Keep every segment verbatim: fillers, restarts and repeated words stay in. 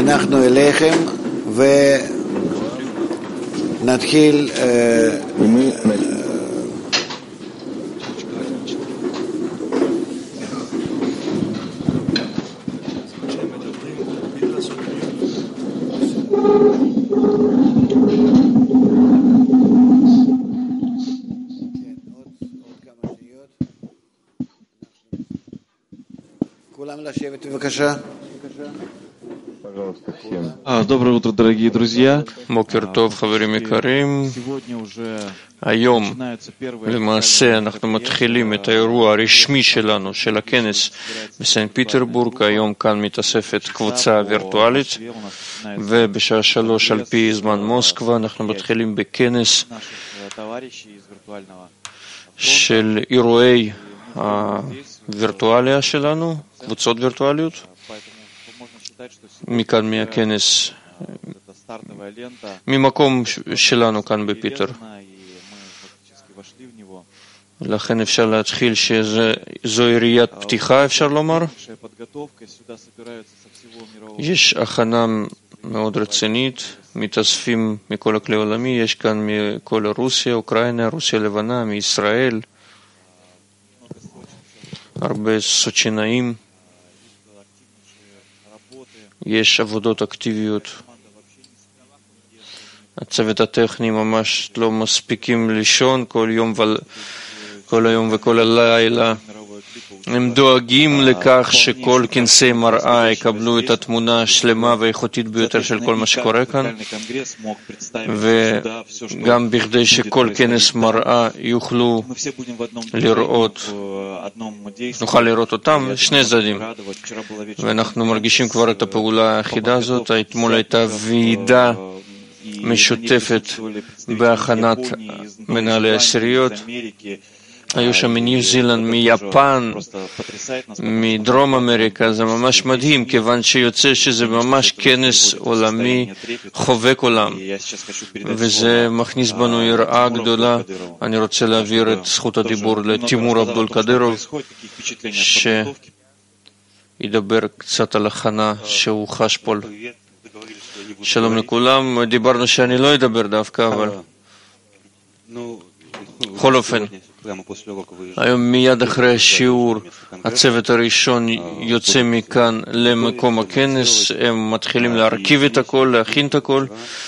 אנחנו אליכם ונתחיל Доброе утро, дорогие друзья. Бокер טוב, חברים יקרים. היום, למעשה, אנחנו מתחילים את האירוע הרשמי שלנו, של הכנס בסן פיטרבורג. היום כאן מתאספת קבוצה וירטואלית, ובשעה שלוש על פי זמן מוסקבה אנחנו מתחילים בכנס של אירועי הווירטואליה שלנו, קבוצות וירטואליות. מכאן מהכנס, ממקום שלנו כאן בפיטר. לכן אפשר להתחיל שזו יריית פתיחה, אפשר לומר. יש הכנה מאוד רצינית, מתאספים מכל הכלי העולמי, יש כאן מכל רוסיה, אוקראינה, רוסיה לבנה, מישראל, הרבה סוצ'ינאים. יש עבודות אקטיביות. הצוות הטכני ממש לא מספיקים לישון כל יום ו... כל היום וכל הלילה. הם דואגים לכך שכל כנסי מראה יקבלו את התמונה השלמה והאיכותית ביותר של כל מה שקורה כאן, וגם בכדי שכל כנס מראה יוכלו לראות, נוכל לראות אותם, שני צדדים. ואנחנו מרגישים כבר את הפעולה היחידה הזאת. אתמול הייתה ועידה משותפת בהכנת מנהלי עשיריות. היו שם מניו זילנד, מיפן, מדרום אמריקה. זה ממש מדהים, כיוון שיוצא שזה ממש כנס עולמי חובק עולם, וזה מכניס בנו יראה גדולה. אני רוצה להעביר את זכות הדיבור לתימור עבדול קדירוב, שידבר קצת על הכנה שהוא חש פה. שלום לכולם. דיברנו שאני לא אדבר דווקא, אבל בכל אופן, היום מיד אחרי השיעור הצוות הראשון יוצא מכאן למקום הכנס. הם מתחילים להרכיב את הכל, להכין את הכל,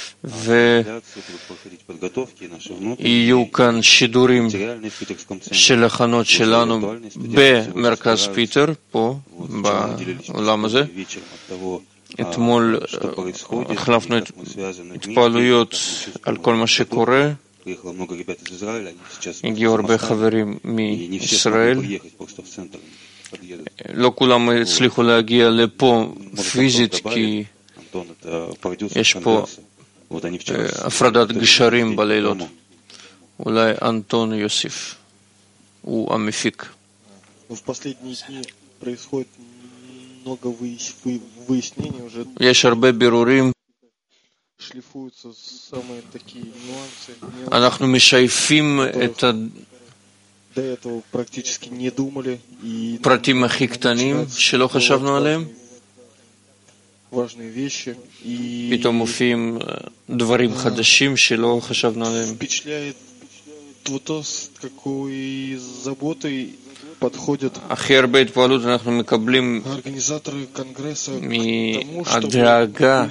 ויהיו כאן שידורים של הכנות שלנו במרכז פיטר, פה בעולם הזה. אתמול החלפנו התפעלויות על כל מה שקורה. הגיעו הרבה חברים מישראל. לא כולם הצליחו להגיע לפה פיזית, כי יש פה הפרדת גשרים בלילות. אולי אנטון יוסיף, הוא המפיק. יש הרבה בירורים. אנחנו משייפים את הפרטים הכי קטנים שלא חשבנו עליהם. פתאום מופיעים דברים חדשים שלא חשבנו עליהם. הכי הרבה התפעלות אנחנו מקבלים מהדאגה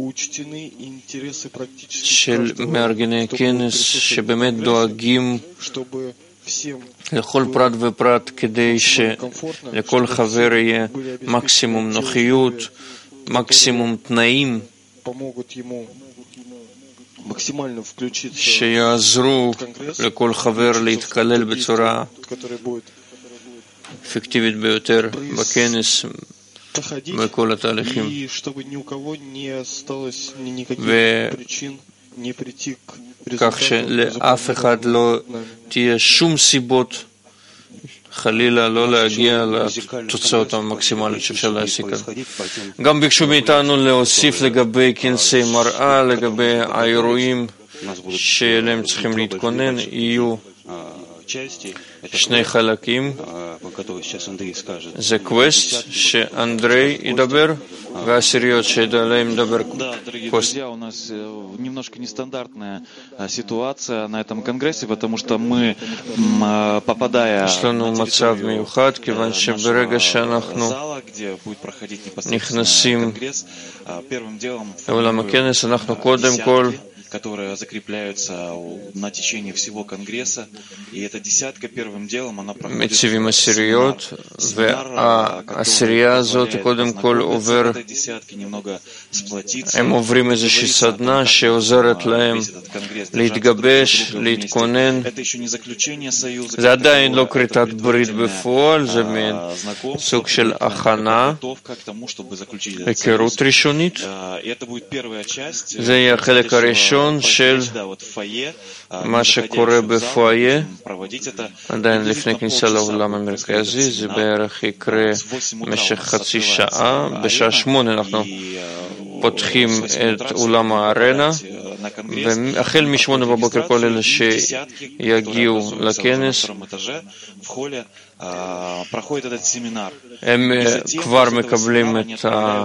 של מארגני כנס, שבאמת דואגים לכל פרט ופרט כדי שלכל חבר יהיה מקסימום נוחיות, מקסימום תנאים שיעזרו לכל חבר להתקלל בצורה אפקטיבית ביותר בכנס בכל התהליכים, וכך שלאף אחד לא תהיה שום סיבות חלילה לא להגיע לתוצאות המקסימליות שאפשר להשיג כאן. גם ביקשו מאיתנו להוסיף לגבי כנסי מראה, לגבי האירועים שאליהם צריכים להתכונן. יהיו שני חלקים, זה קווסט שאנדרי ידבר, והעשיריות שעליהם ידבר קווסט. Немножко нестандартная ситуация на этом конгрессе, потому что мы, попадая יש לנו מצב מיוחד, כיוון שברגע שאנחנו נכנסים לעולם הכנס, אנחנו קודם כל которые закрепляются на течение всего Конгресса. И эта десятка первым делом, она проходит מציבים עשיריות, והעשירייה הזאת קודם כל עובר, הם עוברים איזושהי סדנה שעוזרת להם להתגבש, להתכונן. זה עדיין לא כריתת ברית בפועל, זה מין סוג של הכנה, היכרות ראשונית. זה יהיה החלק הראשון של מה שקורה בפואיה, עדיין לפני כניסה לעולם המרכזי, זה בערך יקרה במשך חצי שעה. בשעה שמונה אנחנו פותחים את אולם הארנה, והחל משמונה בבוקר כל אלה שיגיעו לכנס, הם כבר מקבלים את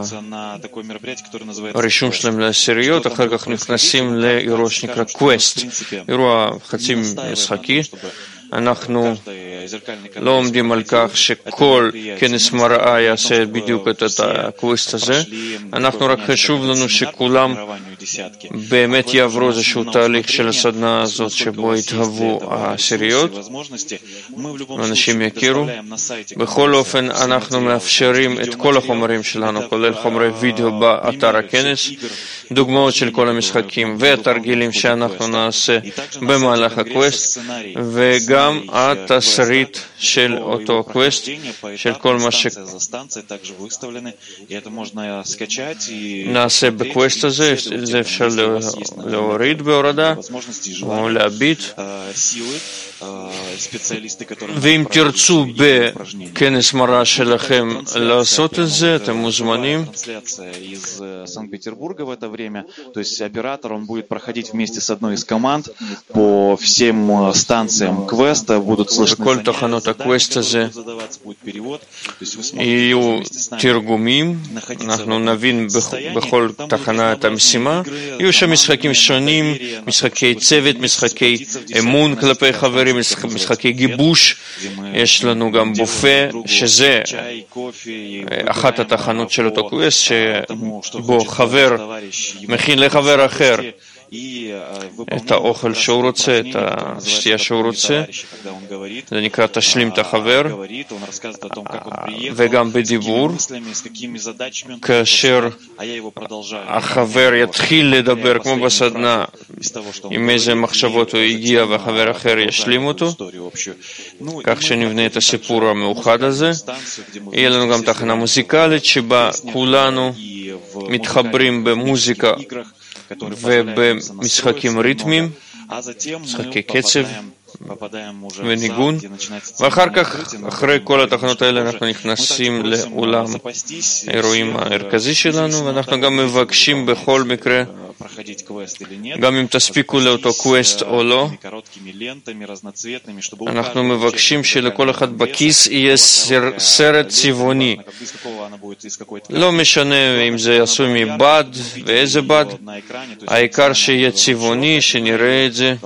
הרישום שלהם לעשיריות, אחר כך נכנסים לאירוע שנקרא קווסט, אירוע חצי משחקי. אנחנו לא עומדים על כך שכל כנס מראה יעשה בדיוק את הקווסט הזה. אנחנו רק חשוב לנו שכולם באמת יעברו איזשהו תהליך של הסדנה הזאת שבו יתהוו העשיריות ואנשים יכירו. בכל אופן אנחנו מאפשרים את כל החומרים שלנו, כולל חומרי וידאו באתר הכנס, דוגמאות של כל המשחקים והתרגילים שאנחנו נעשה במהלך הקווסט, וגם גם התסריט של אותו קווסט, של כל מה שנעשה בקווסט הזה. זה אפשר להוריד בהורדה או להביט. ואם תרצו בכנס מראה שלכם לעשות את זה, אתם מוזמנים. То есть оператор, он будет проходить вместе с одной из команд по всем станциям квеста, будут слышны задаваться, будет перевод. То есть вы сможете תרגומים, אנחנו נבין בכל תחנה את המשימה. יהיו שם משחקים שונים, משחקי צוות, משחקי אמון כלפי חברים, משחקי גיבוש. יש לנו גם בופה, שזה אחת התחנות של אותו קווסט, שבו חבר מכין לחבר אחר את האוכל שהוא רוצה, את השתייה שהוא רוצה. זה נקרא תשלים את החבר. וגם בדיבור, כאשר החבר יתחיל לדבר כמו בסדנה, עם איזה מחשבות הוא הגיע והחבר אחר ישלים אותו, כך שנבנה את הסיפור המאוחד הזה. יהיה לנו גם תחנה מוזיקלית שבה כולנו מתחברים במוזיקה ובמשחקים ריתמיים, משחקי קצב וניגון. ואחר כך, אחרי כל התחנות האלה, אנחנו נכנסים לאולם האירועים המרכזי שלנו, ואנחנו גם מבקשים בכל מקרה, גם אם תספיקו לאותו קווסט או לא, אנחנו מבקשים שלכל אחד בכיס יהיה סרט צבעוני. לא משנה אם זה עשוי מבד ואיזה בד, העיקר שיהיה צבעוני, שנראה את זה,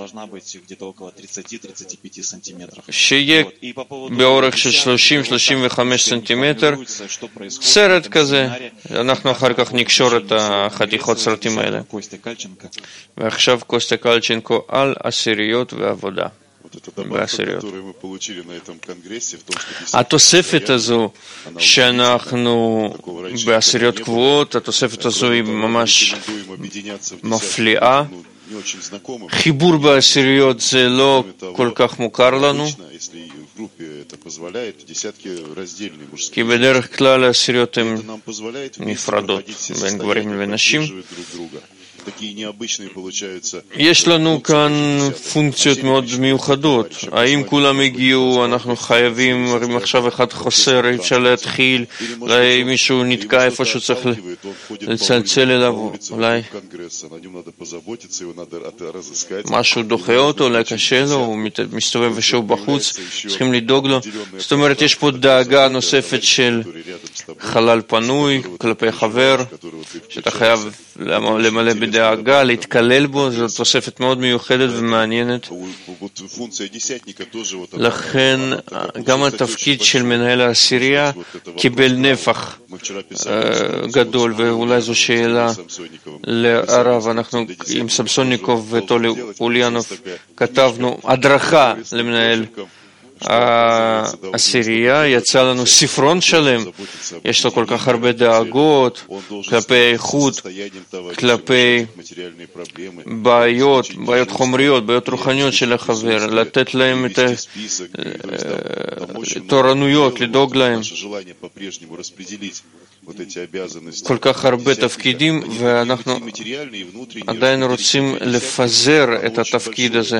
שיהיה באורך של שלושים עד שלושים וחמישה סנטימטר, סרט כזה. אנחנו אחר כך נקשור את החתיכות סרטים האלה. ועכשיו קוסטה קלצ'נקו על עשיריות ועבודה בעשיריות. התוספת הזו שאנחנו בעשיריות קבועות, התוספת הזו היא ממש מפליאה. חיבור בעשיריות זה לא כל כך מוכר לנו, כי בדרך כלל העשיריות הן נפרדות בין גברים ונשים, יש לנו כאן פונקציות מאוד מיוחדות. האם כולם הגיעו, אנחנו חייבים, אם עכשיו אחד חוסר, אי אפשר להתחיל, אולי מישהו נתקע איפה שהוא צריך לצלצל אליו, אולי משהו דוחה אותו, אולי קשה לו, הוא מסתובב ושוב בחוץ, צריכים לדאוג לו. זאת אומרת, יש פה דאגה נוספת של חלל פנוי כלפי חבר, שאתה חייב למלא בדאגה, להתקלל בו, זו תוספת מאוד מיוחדת ומעניינת. לכן גם התפקיד של מנהל העשירייה קיבל נפח גדול, ואולי זו שאלה לרב. אנחנו עם סמסוניקוב וטולי אוליאנוב כתבנו הדרכה למנהל העשירייה, יצא לנו ספרון שלם, יש לו כל כך הרבה דאגות כלפי איכות, כלפי בעיות, בעיות חומריות, בעיות רוחניות של החבר, לתת להם את התורנויות, לדאוג להם. כל כך הרבה תפקידים, ואנחנו עדיין רוצים לפזר את התפקיד הזה.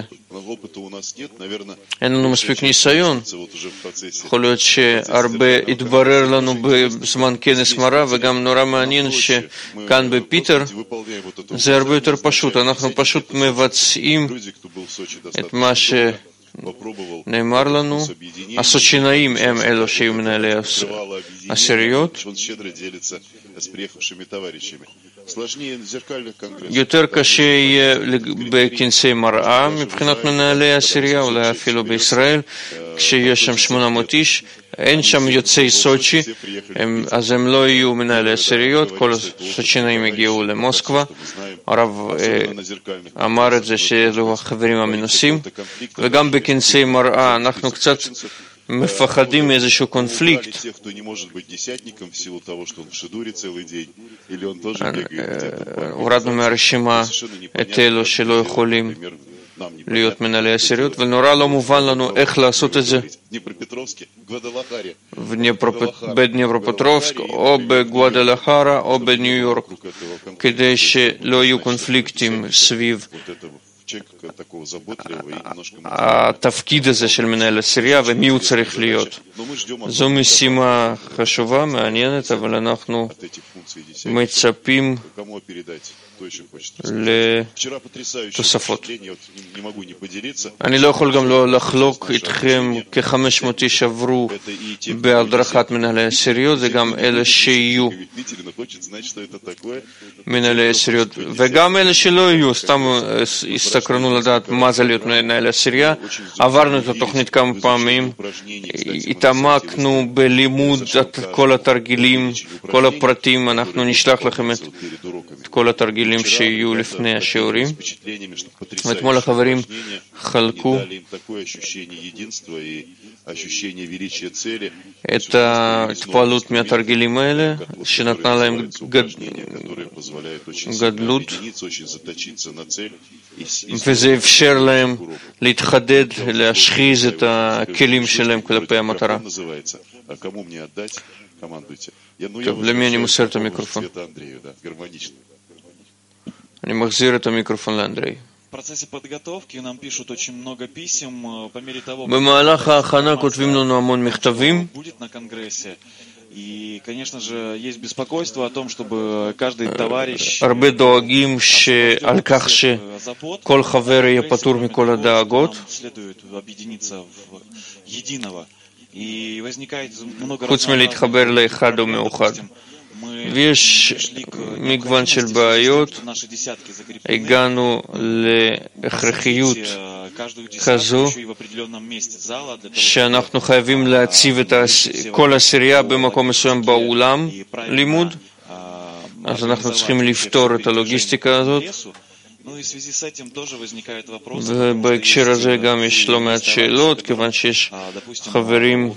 אין לנו מספיק ניסיון. יכול להיות שהרבה התברר לנו בזמן כנס מראה, וגם נורא מעניין שכאן בפיטר זה הרבה יותר פשוט. אנחנו פשוט מבצעים את מה ש... נאמר לנו, הסוצ'ינאים הם אלו שיהיו מנהלי עשיריות. יותר קשה יהיה בכנסי מראה מבחינת מנהלי עשירייה, אולי אפילו בישראל, כשיש שם שמונה מאות איש, אין שם יוצאי סוצ'י, אז הם לא יהיו מנהלי עשיריות, כל הסוצ'ינאים הגיעו למוסקבה. הרב אמר את זה שאלו החברים המנוסים, וגם בכנסי מראה אנחנו קצת מפחדים מאיזשהו קונפליקט. הורדנו מהרשימה את אלו שלא יכולים להיות מנהלי עשיריות, ונורא לא מובן לנו איך לעשות את זה בדניפרופטרובסק או בגואדלחרה או בניו יורק, כדי שלא יהיו קונפליקטים סביב התפקיד הזה של מנהל עשירייה ומי הוא צריך להיות. זו משימה חשובה, מעניינת, אבל אנחנו מצפים לתוספות. אני לא יכול גם לא לחלוק איתכם, כ-חמש מאות איש עברו בהדרכת מנהלי עשיריות, זה גם אלה שיהיו מנהלי עשיריות, וגם אלה שלא יהיו, סתם הסתקרנו לדעת מה זה להיות מנהל עשירייה. עברנו את התוכנית כמה פעמים, התעמקנו בלימוד כל התרגילים, כל הפרטים, אנחנו נשלח לכם את כל התרגילים שיהיו לפני השיעורים. ואתמול החברים חלקו את ההתפעלות מהתרגילים האלה, שנתנה להם גדלות, וזה אפשר להם להתחדד, להשחיז את הכלים שלהם כלפי המטרה. טוב, למי אני מוסר את המיקרופון? אני מחזיר את המיקרופון לאנדרי. במהלך ההכנה כותבים לנו המון מכתבים. הרבה דואגים על כך שכל חבר יהיה פטור מכל הדאגות, חוץ מלהתחבר לאחד או מאוחד. ויש מגוון של בעיות. הגענו להכרחיות כזו שאנחנו חייבים להציב את כל עשירייה במקום מסוים באולם לימוד, אז אנחנו צריכים לפתור את הלוגיסטיקה הזאת. ובהקשר הזה גם יש לא מעט שאלות, כיוון שיש חברים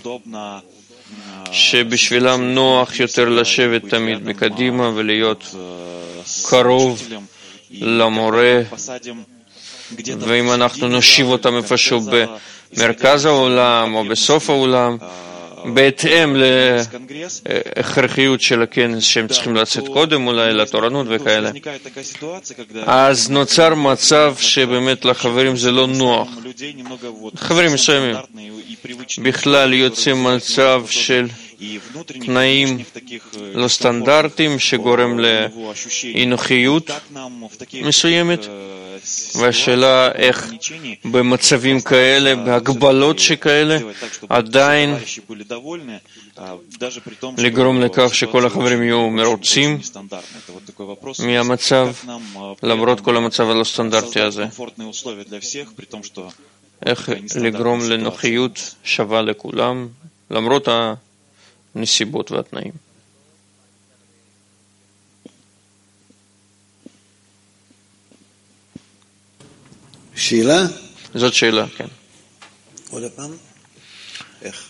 שבשבילם נוח יותר לשבת תמיד מקדימה ולהיות קרוב למורה, ואם אנחנו נושיב אותם איפשהו במרכז העולם או בסוף העולם, בהתאם להכרחיות של הכנס שהם צריכים לצאת קודם אולי לתורנות וכאלה. אז נוצר מצב שבאמת לחברים זה לא נוח. חברים מסוימים בכלל יוצא מצב של תנאים לא סטנדרטיים שגורם לאי-נוחיות מסוימת, והשאלה איך במצבים כאלה, בהגבלות שכאלה, עדיין לגרום לכך שכל החברים יהיו מרוצים מהמצב, למרות כל המצב הלא סטנדרטי הזה. איך לגרום לנוחיות שווה לכולם, למרות הנסיבות והתנאים. שאלה? זאת שאלה, כן. עוד פעם? איך?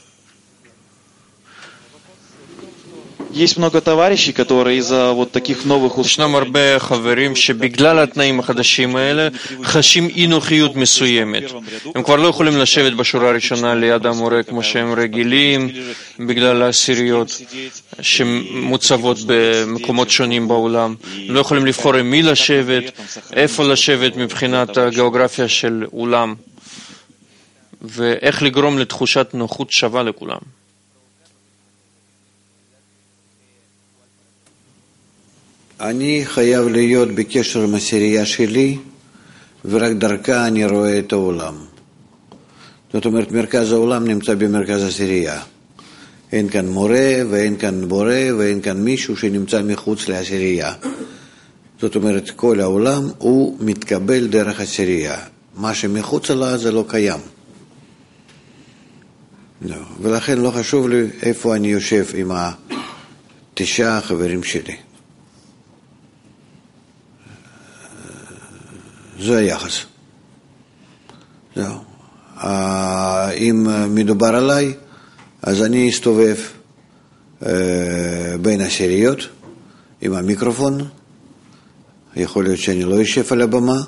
Есть много товарищей, которые из-за вот таких новых условий... ישנם הרבה חברים שבגלל התנאים החדשים האלה חשים אי נוחיות מסוימת. הם כבר לא יכולים לשבת בשורה הראשונה ליד המורה כמו שהם רגילים, בגלל העשיריות שמוצבות במקומות שונים בעולם. לא יכולים לבחור עם מי לשבת, איפה לשבת מבחינת הגיאוגרפיה של אולם, ואיך לגרום לתחושת נוחות שווה לכולם. אני חייב להיות בקשר עם הסירייה שלי, ורק דרכה אני רואה את העולם. זאת אומרת, מרכז העולם נמצא במרכז הסירייה. אין כאן מורה, ואין כאן בורא, ואין כאן מישהו שנמצא מחוץ להסירייה. זאת אומרת, כל העולם הוא מתקבל דרך הסירייה. מה שמחוץ לה זה לא קיים. לא. ולכן לא חשוב לי איפה אני יושב עם התשעה החברים שלי. זה היחס. זהו. אם מדובר עליי, אז אני אסתובב בין הסיריות עם המיקרופון. יכול להיות שאני לא יושב על הבמה.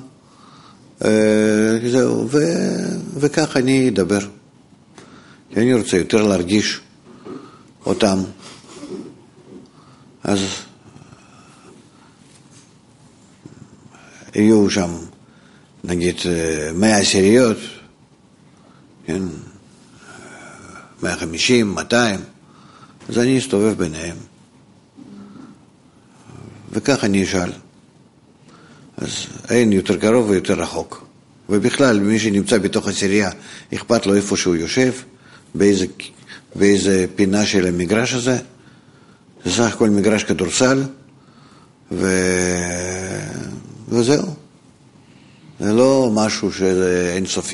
זהו. וכך אני אדבר. אני רוצה יותר להרגיש אותם. אז יהיו שם נגיד מאה עשיריות, כן, מאה חמישים, מאתיים, אז אני אסתובב ביניהם. וכך אני אשאל. אז אין יותר קרוב ויותר רחוק. ובכלל, מי שנמצא בתוך עשירייה, אכפת לו איפה שהוא יושב, באיזה, באיזה פינה של המגרש הזה. זה סך הכל מגרש כדורסל, ו... וזהו. זה לא משהו שזה אינסופי.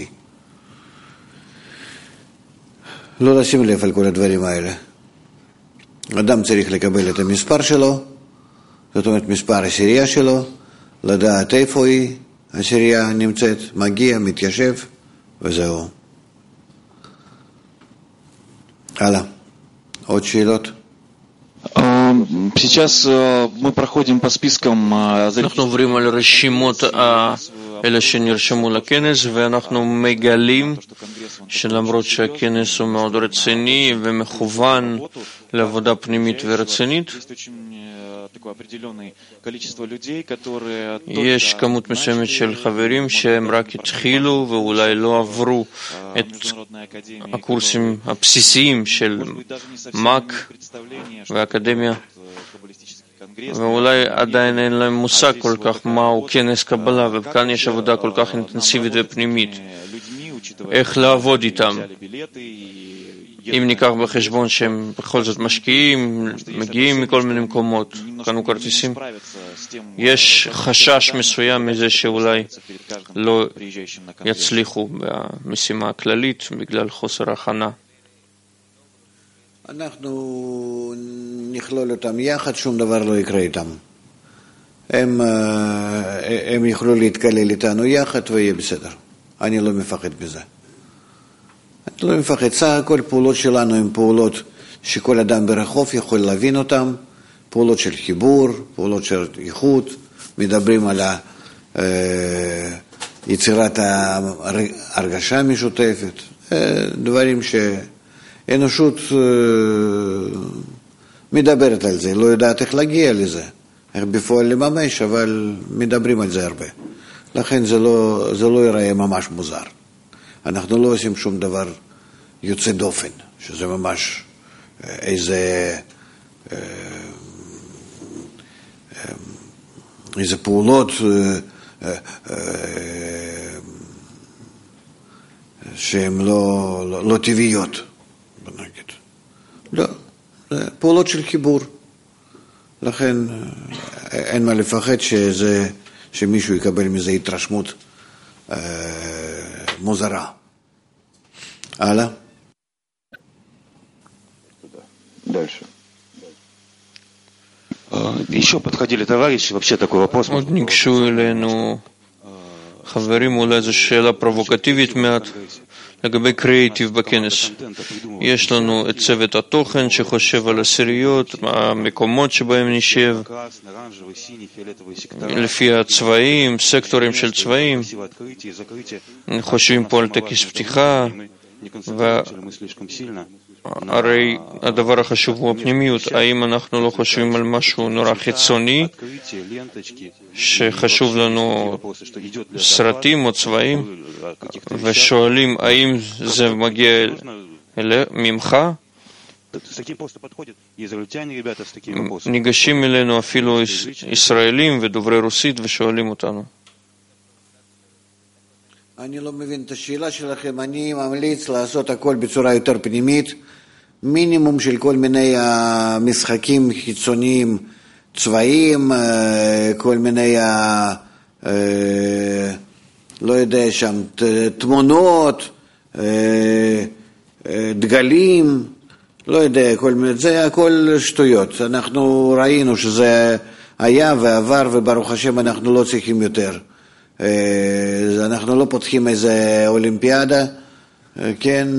לא לשים לב על כל הדברים האלה. אדם צריך לקבל את המספר שלו, זאת אומרת מספר הסירייה שלו, לדעת איפה היא, הסירייה נמצאת, מגיע, מתיישב, וזהו. הלאה. עוד שאלות? Сейчас мы проходим по спискам. אנחנו עוברים על רשימות אלה שנרשמו לכנס, ואנחנו מגלים שלמרות שהכנס הוא מאוד רציני ומכוון לעבודה פנימית ורצינית, יש כמות מסוימת של חברים שהם רק התחילו ואולי לא עברו את הקורסים הבסיסיים של מק והאקדמיה, ואולי עדיין אין להם מושג כל כך מהו כנס קבלה, וכאן יש עבודה כל כך אינטנסיבית ופנימית. איך לעבוד איתם? אם ניקח בחשבון שהם בכל זאת משקיעים, מגיעים מכל מיני מקומות, קנו כרטיסים, יש חשש מסוים מזה שאולי לא יצליחו במשימה הכללית בגלל חוסר הכנה. אנחנו נכלול אותם יחד, שום דבר לא יקרה איתם. הם, הם יוכלו להתקלל איתנו יחד ויהיה בסדר. אני לא מפחד בזה. אני לא מפחד. סך הכל פעולות שלנו הן פעולות שכל אדם ברחוב יכול להבין אותן, פעולות של חיבור, פעולות של איכות, מדברים על יצירת ההרגשה המשותפת, דברים ש... האנושות מדברת על זה, לא יודעת איך להגיע לזה, איך בפועל לממש, אבל מדברים על זה הרבה. לכן זה לא, זה לא ייראה ממש מוזר. אנחנו לא עושים שום דבר יוצא דופן, שזה ממש איזה, איזה פעולות שהן לא, לא, לא טבעיות, נגיד. לא, זה פעולות של חיבור. לכן אין מה לפחד שזה, שמישהו יקבל מזה התרשמות אה, מוזרה. הלאה. Дальше. Еще подходили товарищи, вообще такой вопрос. עוד ניגשו אלינו חברים, אולי זו שאלה פרובוקטיבית מעט לגבי קריאיטיב בכנס. יש לנו את צוות התוכן שחושב על עשיריות, המקומות שבהם נשב, לפי הצבעים, סקטורים של צבעים. חושבים פה על טקס פתיחה, הרי הדבר החשוב הוא הפנימיות. האם אנחנו לא חושבים על משהו נורא חיצוני שחשוב לנו סרטים או צבעים ושואלים האם זה מגיע ממך? ניגשים אלינו אפילו ישראלים ודוברי רוסית ושואלים אותנו. אני לא מבין את השאלה שלכם. אני ממליץ לעשות הכל בצורה יותר פנימית, מינימום של כל מיני משחקים חיצוניים, צבעים, כל מיני, לא יודע שם, תמונות, דגלים, לא יודע, כל מיני, זה הכל שטויות. אנחנו ראינו שזה היה ועבר, וברוך השם אנחנו לא צריכים יותר. אנחנו לא פותחים איזה אולימפיאדה, כן,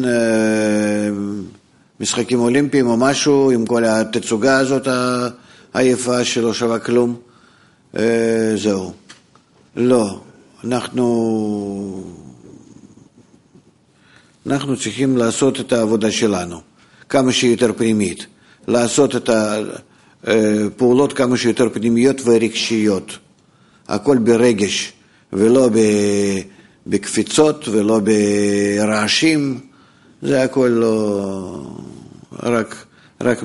משחקים אולימפיים או משהו, עם כל התצוגה הזאת היפה שלא שווה כלום. זהו. לא, אנחנו אנחנו צריכים לעשות את העבודה שלנו כמה שיותר פנימית, לעשות את הפעולות כמה שיותר פנימיות ורגשיות, הכל ברגש ולא בקפיצות ולא ברעשים. זה הכל לא, רק, רק,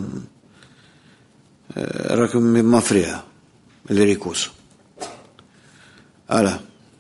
רק מפריע לריכוז. הלאה.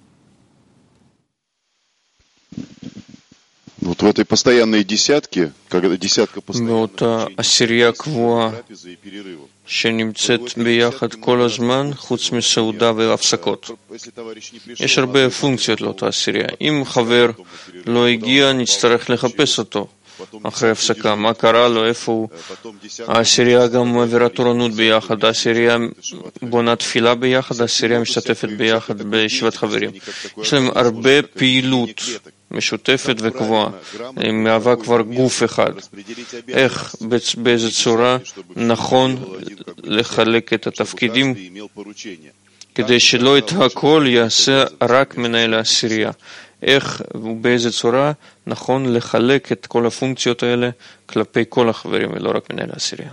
Вот в этой постоянной десятке, когда десятка постоянно, עשירייה קבועה שנמצאת ביחד כל הזמן, חוץ מסעודה והפסקות. יש הרבה פונקציות לאותה עשירייה. אם חבר לא הגיע, נצטרך לחפש אותו אחרי הפסקה. מה קרה לו, איפה הוא? העשירייה גם מעבירה תורנות ביחד, העשירייה בונה תפילה ביחד, העשירייה משתתפת ביחד בישיבת חברים. יש להם הרבה פעילות משותפת וקבועה, היא מהווה כבר גוף אחד. איך, באיזה צורה נכון לחלק את התפקידים כדי שלא את הכל יעשה רק מנהל העשירייה. איך ובאיזה צורה נכון לחלק את כל הפונקציות האלה כלפי כל החברים ולא רק מנהל העשירייה.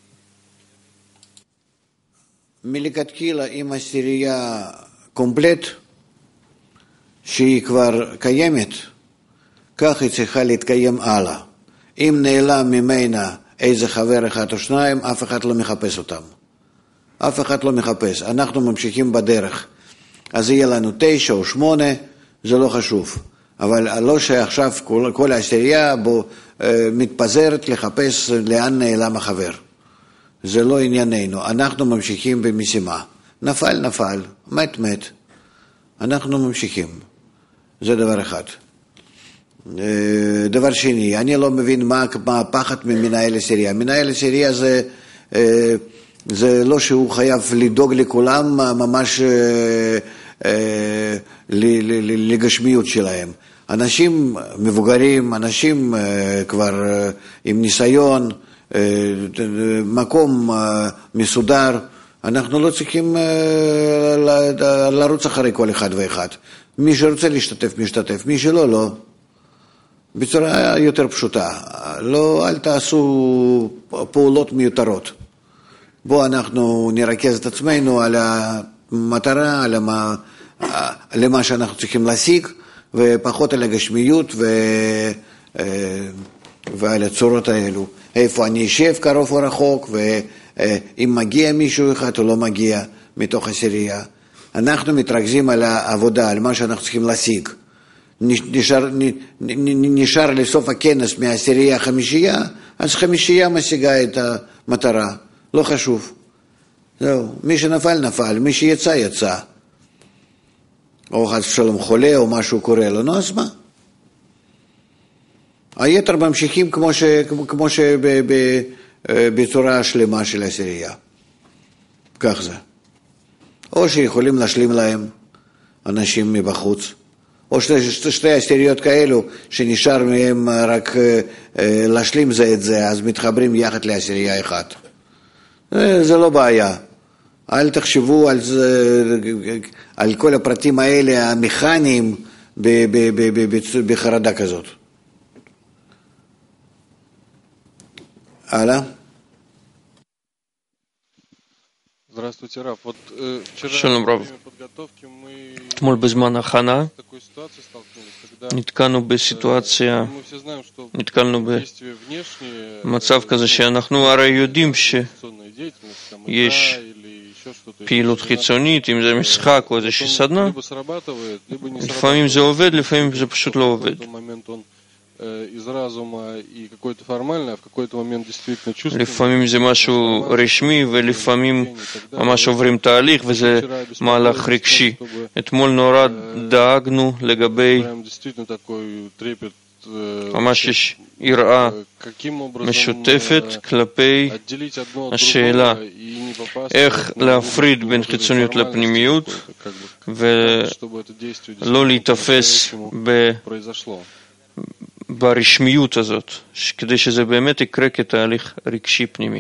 מלכתחילה אם העשירייה קומפלט שהיא כבר קיימת, כך היא צריכה להתקיים הלאה. אם נעלם ממנה איזה חבר אחד או שניים, אף אחד לא מחפש אותם. אף אחד לא מחפש. אנחנו ממשיכים בדרך. אז יהיה לנו תשע או שמונה, זה לא חשוב. אבל לא שעכשיו כל, כל העשירייה בו אה, מתפזרת לחפש לאן נעלם החבר. זה לא ענייננו. אנחנו ממשיכים במשימה. נפל, נפל. מת, מת. אנחנו ממשיכים. זה דבר אחד. דבר שני, אני לא מבין מה, מה הפחד ממנהל עשירייה. מנהל עשירייה זה, זה לא שהוא חייב לדאוג לכולם ממש לגשמיות שלהם. אנשים מבוגרים, אנשים כבר עם ניסיון, מקום מסודר, אנחנו לא צריכים לרוץ אחרי כל אחד ואחד. מי שרוצה להשתתף, משתתף, מי שלא, לא. בצורה יותר פשוטה. לא, אל תעשו פעולות מיותרות. בואו אנחנו נרכז את עצמנו על המטרה, על מה, למה שאנחנו צריכים להשיג, ופחות על הגשמיות ו, ועל הצורות האלו. איפה אני אשב קרוב או רחוק, ואם מגיע מישהו אחד או לא מגיע מתוך עשירייה. אנחנו מתרכזים על העבודה, על מה שאנחנו צריכים להשיג. נשאר, נשאר לסוף הכנס מהעשירייה חמישייה, אז חמישייה משיגה את המטרה. לא חשוב. זהו, מי שנפל נפל, מי שיצא יצא. או חס ושלום חולה או משהו קורה לו, נו אז מה? היתר ממשיכים כמו ש, כמו שבצורה שלמה של עשירייה. כך זה. או שיכולים להשלים להם אנשים מבחוץ, או שתי, שתי עשיריות כאלו שנשאר מהם רק להשלים זה את זה, אז מתחברים יחד לעשירייה אחת. זה לא בעיה. אל תחשבו על, על כל הפרטים האלה המכניים בחרדה כזאת. הלאה. שלום רב. אתמול בזמן ההכנה נתקלנו בסיטואציה, נתקלנו במצב כזה שאנחנו הרי יודעים שיש פעילות חיצונית, אם זה משחק או איזושהי סדנה, לפעמים זה עובד, לפעמים זה פשוט לא עובד. לפעמים זה משהו רשמי ולפעמים ממש עוברים תהליך וזה מהלך רגשי. אתמול נורא דאגנו לגבי, ממש יש יראה משותפת כלפי השאלה איך להפריד בין חיצוניות לפנימיות ולא להתאפס ב... ברשמיות הזאת, כדי שזה באמת יקרה כתהליך רגשי פנימי.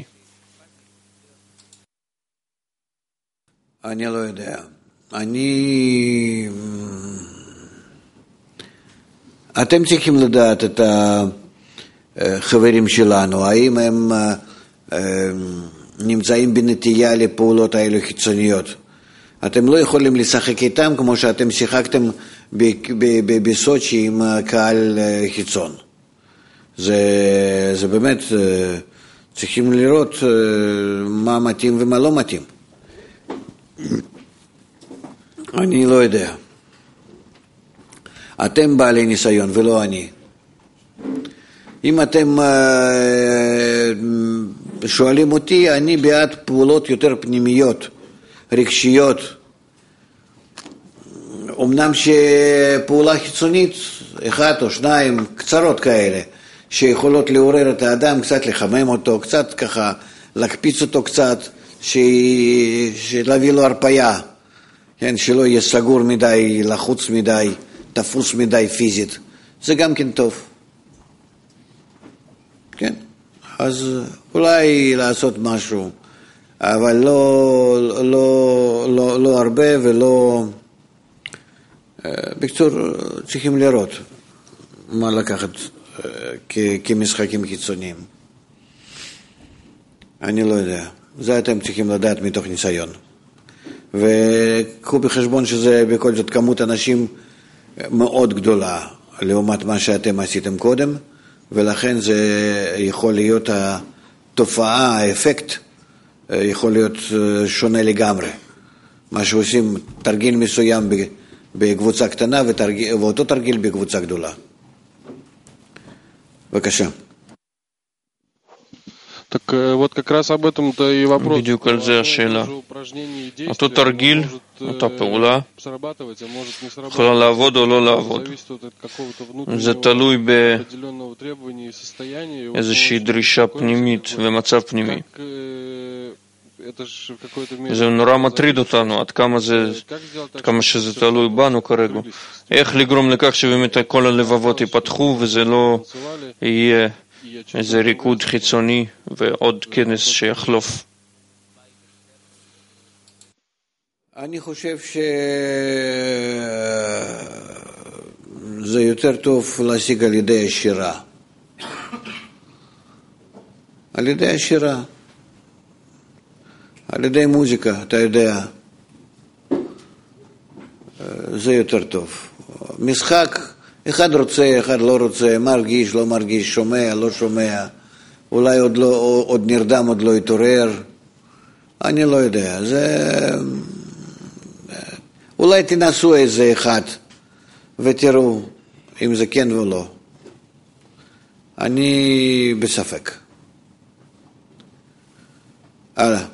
אני לא יודע. אני... אתם צריכים לדעת את החברים שלנו, האם הם נמצאים בנטייה לפעולות האלו חיצוניות. אתם לא יכולים לשחק איתם כמו שאתם שיחקתם בסוצ'י עם קהל חיצון. זה, זה באמת, צריכים לראות מה מתאים ומה לא מתאים. אני לא יודע. אתם בעלי ניסיון ולא אני. אם אתם שואלים אותי, אני בעד פעולות יותר פנימיות, רגשיות. אמנם שפעולה חיצונית, אחת או שניים, קצרות כאלה, שיכולות לעורר את האדם, קצת לחמם אותו, קצת ככה, להקפיץ אותו קצת, ש... שלהביא לו הרפאיה, כן, שלא יהיה סגור מדי, לחוץ מדי, תפוס מדי פיזית. זה גם כן טוב. כן, אז אולי לעשות משהו, אבל לא, לא, לא, לא הרבה ולא... בקצור, צריכים לראות מה לקחת כמשחקים חיצוניים. אני לא יודע. זה אתם צריכים לדעת מתוך ניסיון. וקחו בחשבון שזה בכל זאת כמות אנשים מאוד גדולה לעומת מה שאתם עשיתם קודם, ולכן זה יכול להיות התופעה, האפקט, יכול להיות שונה לגמרי. מה שעושים תרגיל מסוים בקבוצה קטנה ואותו תרגיל בקבוצה גדולה. בבקשה. בדיוק על זה השאלה. אותו תרגיל, אותה פעולה, יכולה לעבוד או לא לעבוד. זה תלוי באיזושהי דרישה פנימית ומצב פנימי. זה נורא מטריד אותנו, עד כמה זה, עד כמה שזה תלוי בנו כרגע. איך לגרום לכך שבאמת כל הלבבות ייפתחו וזה לא יהיה איזה ריקוד חיצוני ועוד כנס שיחלוף. אני חושב שזה זה יותר טוב להשיג על ידי השירה. על ידי השירה. על ידי מוזיקה, אתה יודע. זה יותר טוב. משחק, אחד רוצה, אחד לא רוצה, מרגיש, לא מרגיש, שומע, לא שומע, אולי עוד, לא, עוד נרדם, עוד לא יתעורר. אני לא יודע. זה... אולי תנסו איזה אחד ותראו אם זה כן או לא. אני בספק. הלאה.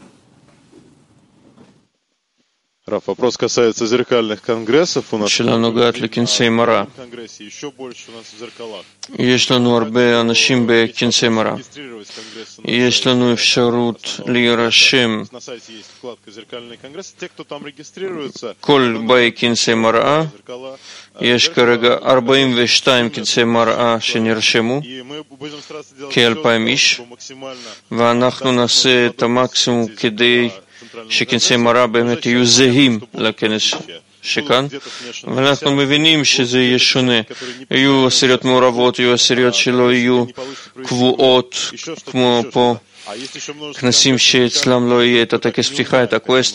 Раф, вопрос касается зеркальных конгрессов. У нас שאלה נוגעת לכנסי מראה. конгрессе еще больше у нас в зеркалах. יש לנו הרבה אנשים בכנסי מראה. יש לנו אפשרות להירשם. На сайте есть вкладка «Зеркальные конгрессы». Те, кто там регистрируется, כל באי כנסי מראה, зеркала, יש כרגע ארבעים ושתיים כנסי מראה שנרשמו, и мы будем стараться делать כאלפיים всё, איש, чтобы максимально ואנחנו נעשה את המקסימום כדי שכנסי מראה באמת יהיו זהים לכנס שכאן, אבל אנחנו מבינים שזה יהיה שונה. יהיו עשיריות מעורבות, יהיו עשיריות שלא יהיו קבועות, כמו פה, כנסים שאצלם לא יהיה את הטקס פתיחה, את הקווסט,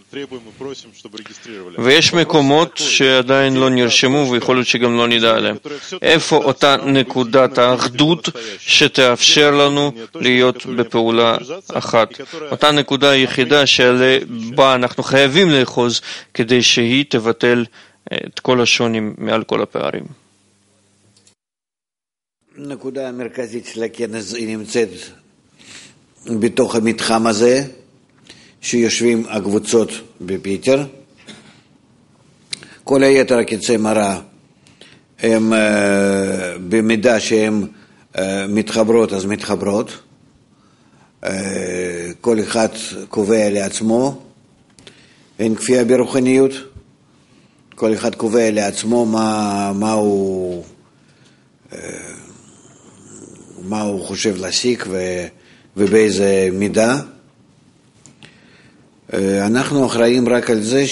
ויש מקומות שעדיין לא נרשמו ויכול להיות שגם לא נדע עליהם. איפה אותה נקודת האחדות שתאפשר לנו להיות בפעולה אחת? אותה נקודה היחידה שבה אנחנו חייבים לאחוז כדי שהיא תבטל את כל השונים מעל כל הפערים. הנקודה המרכזית של הכנס היא נמצאת בתוך המתחם הזה, שיושבים הקבוצות בפיטר. כל היתר הכנסי מראה הם במידה שהן מתחברות אז מתחברות. כל אחד קובע לעצמו, אין כפייה ברוחניות. כל אחד קובע לעצמו מה, מה הוא מה הוא חושב להשיג ו, ובאיזה מידה. אנחנו אחראים רק על זה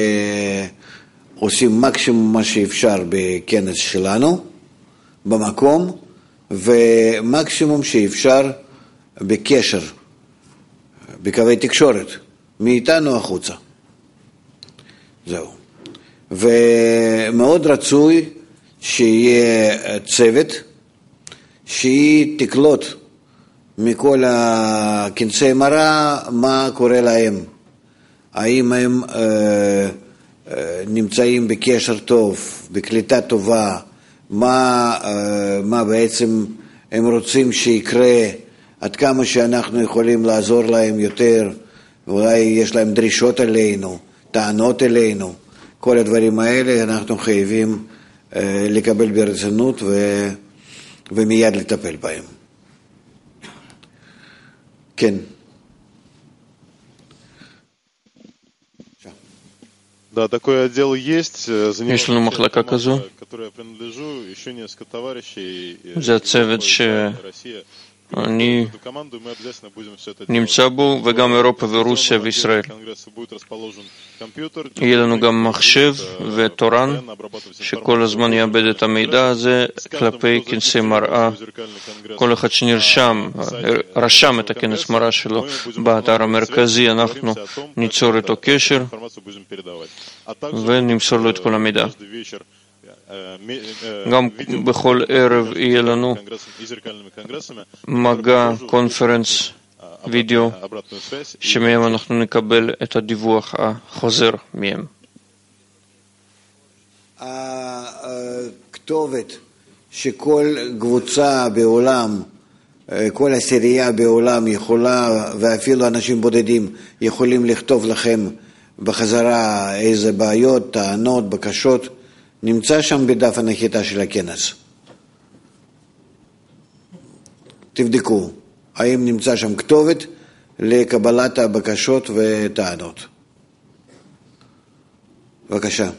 שעושים מקסימום מה שאפשר בכנס שלנו, במקום, ומקסימום שאפשר בקשר, בקווי תקשורת, מאיתנו החוצה. זהו. ומאוד רצוי שיהיה צוות, שהיא תקלוט מכל הכנסי מראה מה קורה להם. האם הם אה, אה, נמצאים בקשר טוב, בקליטה טובה, מה, אה, מה בעצם הם רוצים שיקרה, עד כמה שאנחנו יכולים לעזור להם יותר, אולי יש להם דרישות אלינו, טענות אלינו, כל הדברים האלה אנחנו חייבים אה, לקבל ברצינות ו, ומיד לטפל בהם. כן. Да, такой отдел есть. יש לנו מחלקה כזו. זה הצוות שאני נמצא בו, וגם אירופה ורוסיה וישראל. יהיה לנו גם מחשב ותורן שכל הזמן יאבד את המידע הזה כלפי כנסי מראה. כל אחד שנרשם, רשם את הכנס מראה שלו באתר המרכזי, אנחנו ניצור איתו קשר ונמסור לו את כל המידע. גם בכל ערב יהיה לנו מגע, קונפרנס, וידאו, שמהם אנחנו נקבל את הדיווח החוזר מהם. הכתובת שכל קבוצה בעולם, כל עשירייה בעולם יכולה, ואפילו אנשים בודדים יכולים לכתוב לכם בחזרה איזה בעיות, טענות, בקשות, נמצא שם בדף הנחיתה של הכנס. תבדקו, האם נמצא שם כתובת לקבלת הבקשות וטענות. בבקשה.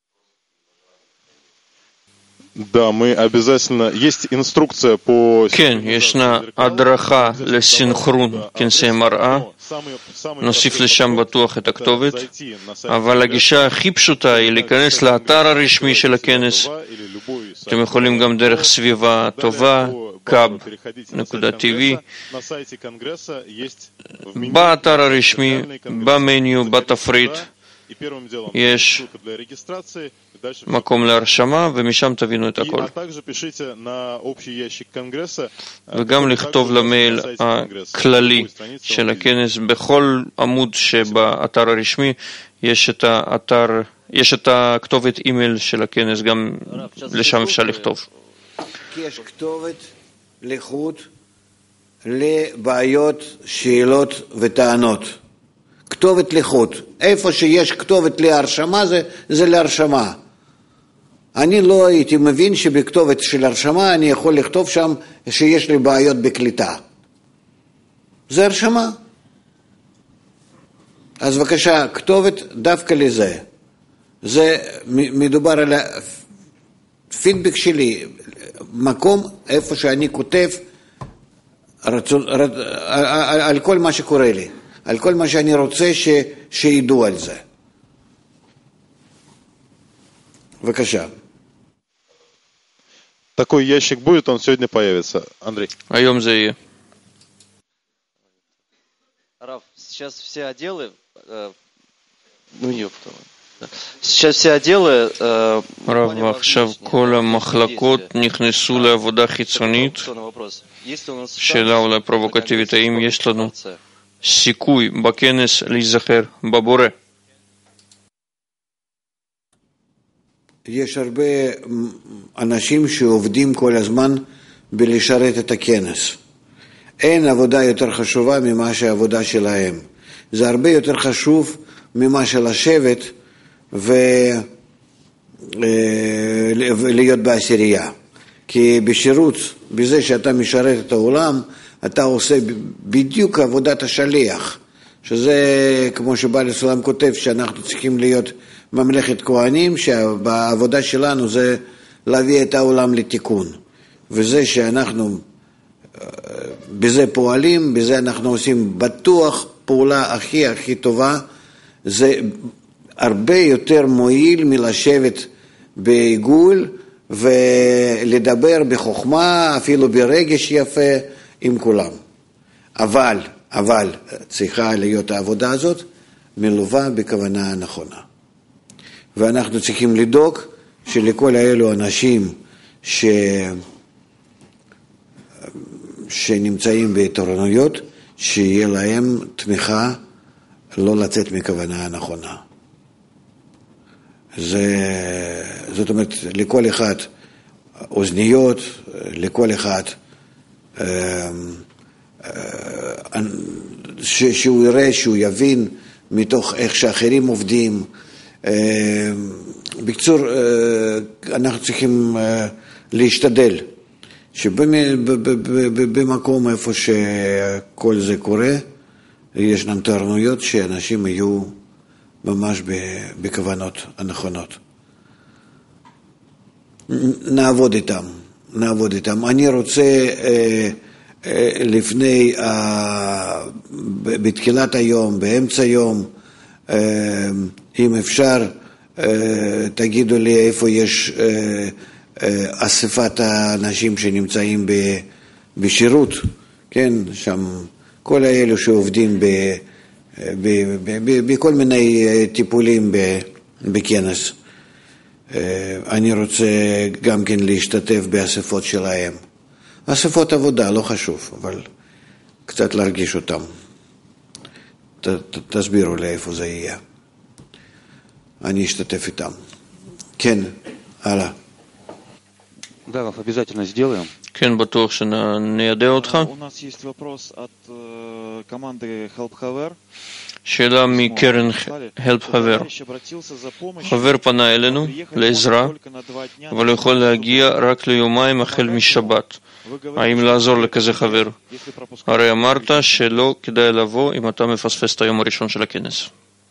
Да, мы обязательно... Есть инструкция по... כן, ישנה הדרכה לסינכרון כנסי מראה, נוסיף לשם בטוח את הכתובת, אבל הגישה הכי פשוטה היא להיכנס לאתר הרשמי של הכנס. אתם יכולים גם דרך סביבה טובה, קאב נקודה טי וי. באתר הרשמי, במניו, בתפריט, יש מקום להרשמה, ומשם תבינו את הכל. וגם לכתוב למייל הכללי של הכנס. בכל עמוד שבאתר הרשמי יש את האתר, יש את הכתובת אימייל של הכנס, גם לשם אפשר לכתוב. כי יש כתובת לחוט לבעיות, שאלות וטענות. כתובת לחוט. איפה שיש כתובת להרשמה, זה, זה להרשמה. אני לא הייתי מבין שבכתובת של הרשמה אני יכול לכתוב שם שיש לי בעיות בקליטה. זה הרשמה. אז בבקשה, כתובת דווקא לזה. זה מדובר על הפידבק שלי, מקום איפה שאני כותב רצון, על, על כל מה שקורה לי, על כל מה שאני רוצה ש, שידעו על זה. בבקשה. Такой ящик будет, он сегодня появится. Андрей. היום זה יהיה. Раф, сейчас все отделы, э, ну ёпта, да. Сейчас все отделы, э, רב, עכשיו כל המחלקות נכנסו לעבודה חיצונית. שאלה אולי פרובוקטיבית, האם יש לנו סיכוי בכנס להיזכר בבורא? יש הרבה אנשים שעובדים כל הזמן בלשרת את הכנס. אין עבודה יותר חשובה ממה שהעבודה שלהם. זה הרבה יותר חשוב ממה של לשבת ולהיות בעשירייה. כי בשירות, בזה שאתה משרת את העולם, אתה עושה בדיוק עבודת השליח. שזה, כמו שבעל הסולם כותב, שאנחנו צריכים להיות ממלכת כהנים, שהעבודה שלנו זה להביא את העולם לתיקון. וזה שאנחנו בזה פועלים, בזה אנחנו עושים בטוח פעולה הכי הכי טובה, זה הרבה יותר מועיל מלשבת בעיגול ולדבר בחוכמה, אפילו ברגש יפה עם כולם. אבל, אבל צריכה להיות העבודה הזאת מלווה בכוונה הנכונה. ואנחנו צריכים לדאוג שלכל האלו אנשים ש... שנמצאים בתורנויות, שיהיה להם תמיכה לא לצאת מכוונה הנכונה. זה, זאת אומרת, לכל אחד אוזניות, לכל אחד ש, שהוא יראה, שהוא יבין מתוך איך שאחרים עובדים. בקצור, אנחנו צריכים להשתדל שבמקום איפה שכל זה קורה, יש לנו תורנויות שאנשים יהיו ממש בכוונות הנכונות. נעבוד איתם, נעבוד איתם. אני רוצה לפני, בתחילת היום, באמצע היום, אם אפשר, תגידו לי איפה יש אספת האנשים שנמצאים בשירות, כן, שם כל האלו שעובדים ב, ב, ב, ב, בכל מיני טיפולים בכנס. אני רוצה גם כן להשתתף באספות שלהם. אספות עבודה, לא חשוב, אבל קצת להרגיש אותם. ת, ת, תסבירו לי איפה זה יהיה. אני אשתתף איתם. כן, הלאה. Да, Раф, обязательно сделаем. כן, בטוח שניידע אותך. שאלה מקרן Help Haver. חבר פנה אלינו לעזרה, אבל הוא יכול להגיע רק ליומיים החל משבת. האם לעזור לכזה חבר? הרי אמרת שלא כדאי לבוא אם אתה מפספס את היום הראשון של הכנס.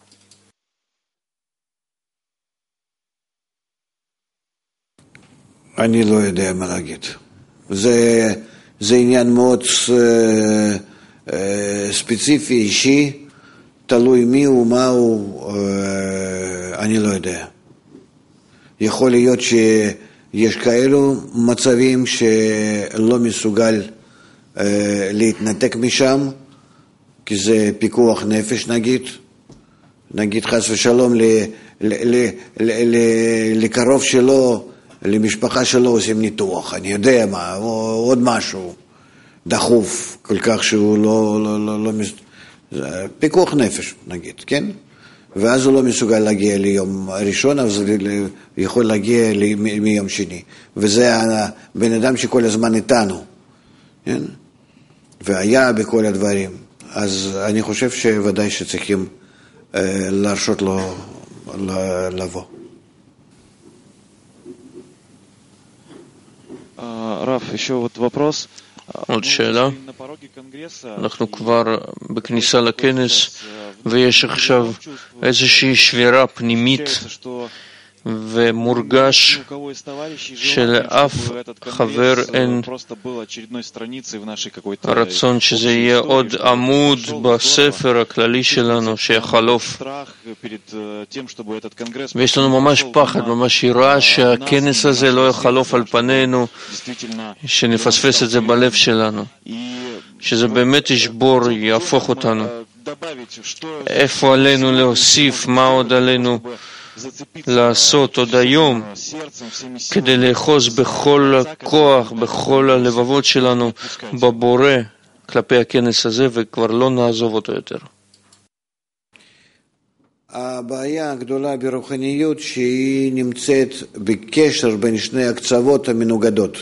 אני לא יודע מה להגיד. זה, זה עניין מאוד ספציפי, אישי, תלוי מי הוא, מה הוא, אני לא יודע. יכול להיות שיש כאלו מצבים שלא מסוגל להתנתק משם, כי זה פיקוח נפש נגיד, נגיד חס ושלום לקרוב שלו, למשפחה שלו עושים ניתוח, אני יודע מה, או עוד משהו דחוף, כל כך שהוא לא, לא, לא, לא, פיקוח נפש נגיד, כן? ואז הוא לא מסוגל להגיע ליום ראשון, אז הוא יכול להגיע מיום שני. וזה הבן אדם שכל הזמן איתנו, כן? והיה בכל הדברים. אז אני חושב שוודאי שצריכים אה, להרשות לו לבוא. Раф, еще вот вопрос. עוד שאלה, אנחנו כבר בכניסה לכנס ויש עכשיו איזושהי שבירה פנימית ומורגש שלאף חבר אין רצון שזה יהיה עוד עמוד בספר הכללי שלנו שיחלוף, ויש לנו ממש פחד, ממש יראה שהכנס הזה לא יחלוף על פנינו, שנפספס את זה בלב שלנו, שזה באמת ישבור, יהפוך אותנו. איפה עלינו להוסיף, מה עוד עלינו לעשות עוד היום כדי לאחוז בכל הכוח, בכל הלבבות שלנו בבורא כלפי הכנס הזה, וכבר לא נעזוב אותו יותר. הבעיה הגדולה ברוחניות שהיא נמצאת בקשר בין שני הקצוות המנוגדות,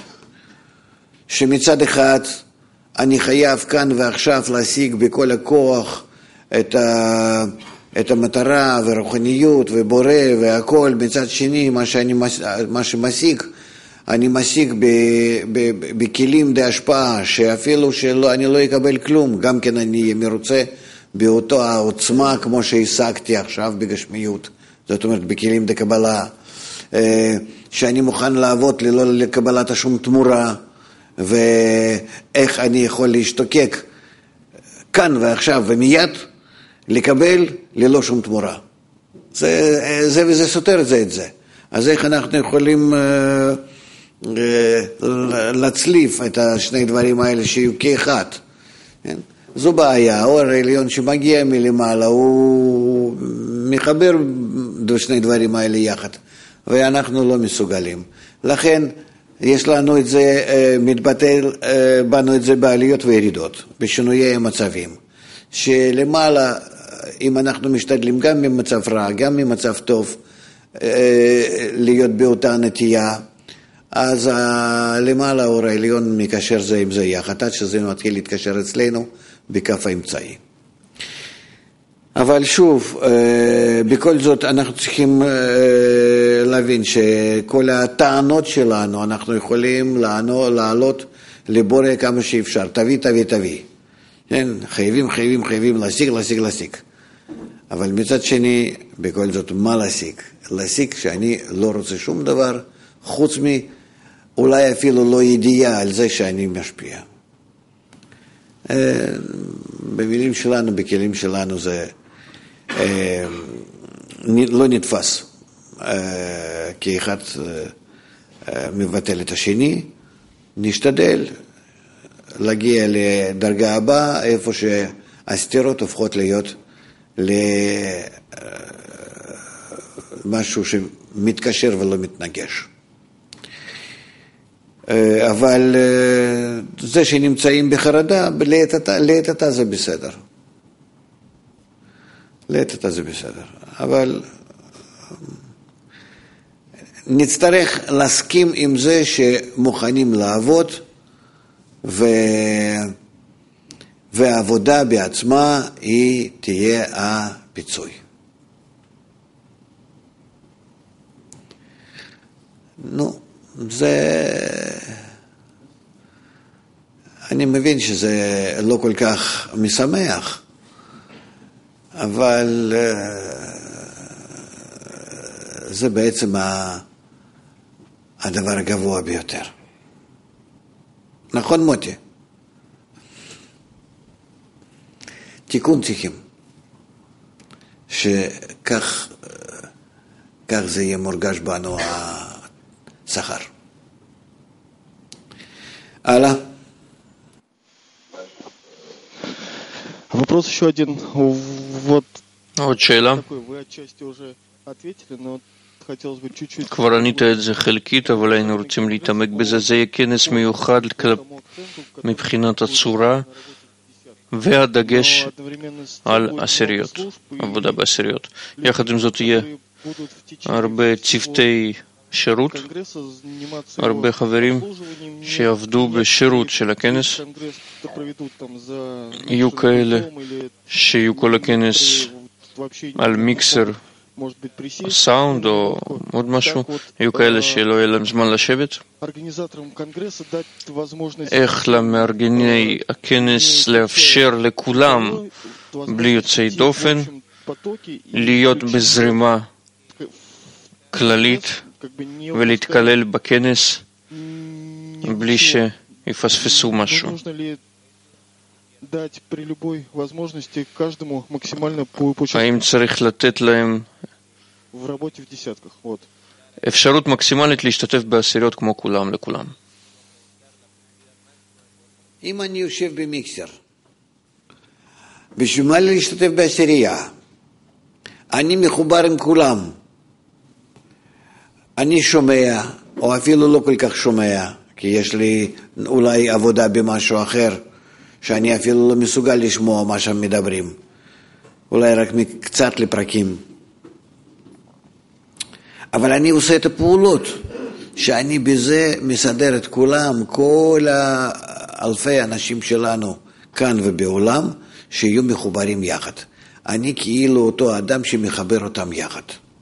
שמצד אחד אני חייב כאן ועכשיו להשיג בכל הכוח את ה... את המטרה והרוחניות ובורא והכל, מצד שני מה שאני מה שמשיג אני משיג בכלים די השפעה שאפילו שאני לא אקבל כלום, גם כן אני מרוצה באותו העוצמה כמו שהשגתי עכשיו בגשמיות, זאת אומרת בכלים די קבלה, שאני מוכן לעבוד ללא לקבלת שום תמורה, ואיך אני יכול להשתוקק כאן ועכשיו ומיד לקבל ללא שום תמורה. זה, זה וזה סותר את זה את זה. אז איך אנחנו יכולים אה, אה, להצליף את השני דברים האלה שיהיו כאחד? כן? זו בעיה. האור העליון שמגיע מלמעלה הוא מחבר שני דברים האלה יחד, ואנחנו לא מסוגלים. לכן יש לנו את זה, אה, מתבטל אה, בנו את זה בעליות וירידות, בשינויי המצבים. שלמעלה, אם אנחנו משתדלים גם ממצב רע, גם ממצב טוב, להיות באותה נטייה, אז למעלה האור העליון מקשר זה עם זה יחד, עד שזה מתחיל להתקשר אצלנו בכף האמצעי. אבל שוב, בכל זאת אנחנו צריכים להבין שכל הטענות שלנו אנחנו יכולים לעלות לבורא כמה שאפשר, תביא, תביא, תביא. כן, חייבים, חייבים, חייבים להשיג, להשיג, להשיג. אבל מצד שני, בכל זאת, מה להשיג? להשיג שאני לא רוצה שום דבר, חוץ מאולי אפילו לא ידיעה על זה שאני משפיע. במילים שלנו, בכלים שלנו, זה לא נתפס, כי אחד מבטל את השני, נשתדל להגיע לדרגה הבאה, איפה שהסתירות הופכות להיות למשהו שמתקשר ולא מתנגש. אבל זה שנמצאים בחרדה, לעת עתה זה בסדר. לעת עתה זה בסדר. אבל נצטרך להסכים עם זה שמוכנים לעבוד, ו... והעבודה בעצמה היא תהיה הפיצוי. נו, זה... אני מבין שזה לא כל כך משמח, אבל זה בעצם הדבר הגבוה ביותר. נכון מוטי? תיקון צריכים, שכך כך זה יהיה מורגש בנו השכר. הלאה. Вопрос еще один. Вот עוד שאלה. такой, вы отчасти уже ответили, но хотелось бы чуть-чуть... כבר ענית את זה חלקית, אבל היינו רוצים להתעמק בזה. זה יהיה כנס מיוחד מבחינת הצורה והדגש על עשיריות, עבודה בעשיריות. יחד עם זאת יהיה הרבה צוותי שירות, הרבה חברים שיעבדו בשירות של הכנס. יהיו כאלה שיהיו כל הכנס על מיקסר סאונד או עוד משהו, יהיו כאלה שלא יהיה להם זמן לשבת. איך למארגני הכנס לאפשר לכולם בלי יוצאי דופן להיות בזרימה כללית ולהתקלל בכנס בלי שיפספסו משהו. האם צריך לתת להם אפשרות מקסימלית להשתתף בעשיריות כמו כולם לכולם? אם אני יושב במיקסר, בשביל מה להשתתף בעשירייה? אני מחובר עם כולם. אני שומע, או אפילו לא כל כך שומע, כי יש לי אולי עבודה במשהו אחר, שאני אפילו לא מסוגל לשמוע מה שהם מדברים. אולי רק קצת לפרקים. אבל אני עושה את הפעולות, שאני בזה מסדר את כולם, כל אלפי האנשים שלנו כאן ובעולם, שיהיו מחוברים יחד. אני כאילו אותו אדם שמחבר אותם יחד.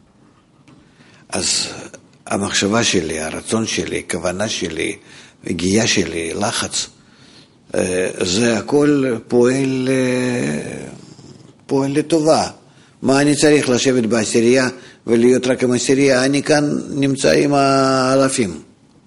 אז המחשבה שלי, הרצון שלי, הכוונה שלי, הגיעה שלי, לחץ, זה הכל פועל, פועל לטובה. מה אני צריך לשבת בעשירייה ולהיות רק עם עשירייה? אני כאן נמצא עם האלפים.